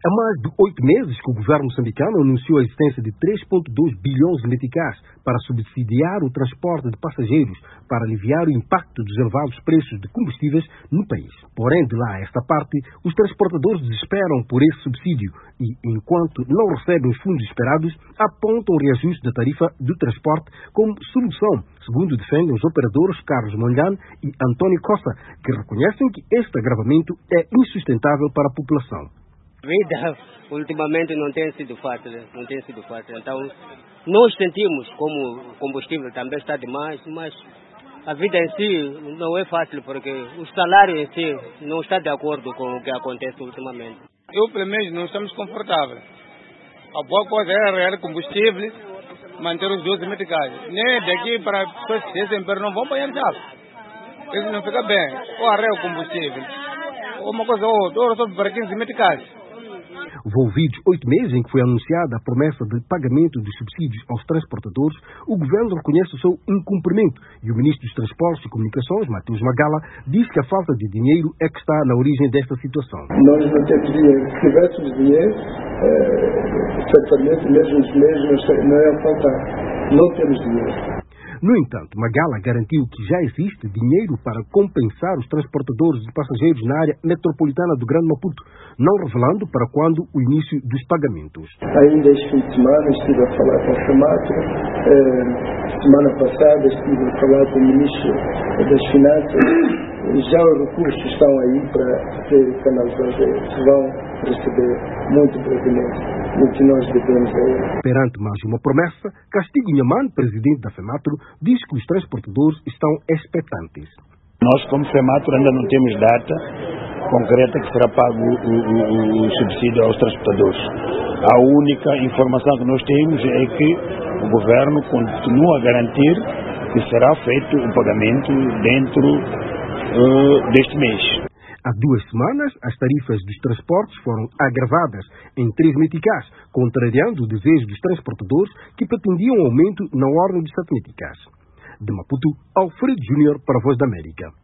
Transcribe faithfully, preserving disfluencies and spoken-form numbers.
Há mais de oito meses que o governo moçambicano anunciou a existência de três vírgula dois bilhões de meticais para subsidiar o transporte de passageiros para aliviar o impacto dos elevados preços de combustíveis no país. Porém, de lá a esta parte, os transportadores desesperam por esse subsídio e, enquanto não recebem os fundos esperados, apontam o reajuste da tarifa do transporte como solução, segundo defendem os operadores Carlos Mondlane e António Costa, que reconhecem que este agravamento é insustentável para a população. A vida ultimamente não tem sido fácil, não tem sido fácil. Então, nós sentimos como o combustível também está demais, mas a vida em si não é fácil porque o salário em si não está de acordo com o que acontece ultimamente. Eu, pelo menos, não estamos confortáveis. A boa coisa é arranjar combustível, manter os doze meticais. Nem daqui para as pessoas que descem, não vão banhar já. Isso não fica bem. Ou arranjar o combustível, ou uma coisa ou outra, ou só para quinze meticais. Envolvidos oito meses em que foi anunciada a promessa de pagamento dos subsídios aos transportadores, o governo reconhece o seu incumprimento e o ministro dos Transportes e Comunicações, Mateus Magala, diz que a falta de dinheiro é que está na origem desta situação. Nós não temos dinheiro. Se tivéssemos dinheiro, é, certamente mesmo os meses não iam faltar. Não temos dinheiro. No entanto, Magala garantiu que já existe dinheiro para compensar os transportadores de passageiros na área metropolitana do Grande Maputo, não revelando para quando o início dos pagamentos. Ainda este fim de semana estive a falar com a FEMATRO, eh, semana passada estive a falar com o Ministro das Finanças. Já os recursos estão aí para ser canalizados, eles vão receber muito brevemente o que nós devemos a eles. Perante mais uma promessa, Castigo Inhaman, presidente da FEMATRO, diz que os transportadores estão expectantes. Nós, como FEMATRO, ainda não temos data concreta que será pago o, o, o subsídio aos transportadores. A única informação que nós temos é que o governo continua a garantir que será feito o pagamento dentro uh, deste mês. Há duas semanas, as tarifas dos transportes foram agravadas em três meticais, contrariando o desejo dos transportadores que pretendiam um aumento na ordem de sete meticais. De Maputo, Alfredo Júnior para a Voz da América.